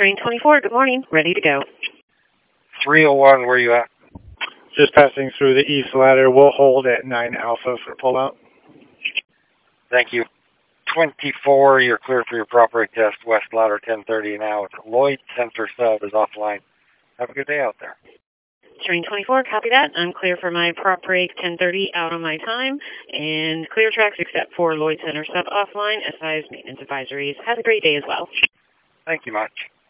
Terrain 24, good morning. Ready to go. 301, where you at? Just passing through the east ladder. We'll hold at 9 Alpha for pullout. Thank you. 24, you're clear for your proper test, west ladder 1030 now. Lloyd Center sub is offline. Have a good day out there. Terrain 24, copy that. I'm clear for my prop break 1030 out on my time, and clear tracks except for Lloyd Center sub offline, SI's maintenance advisories. Have a great day as well. Thank you much.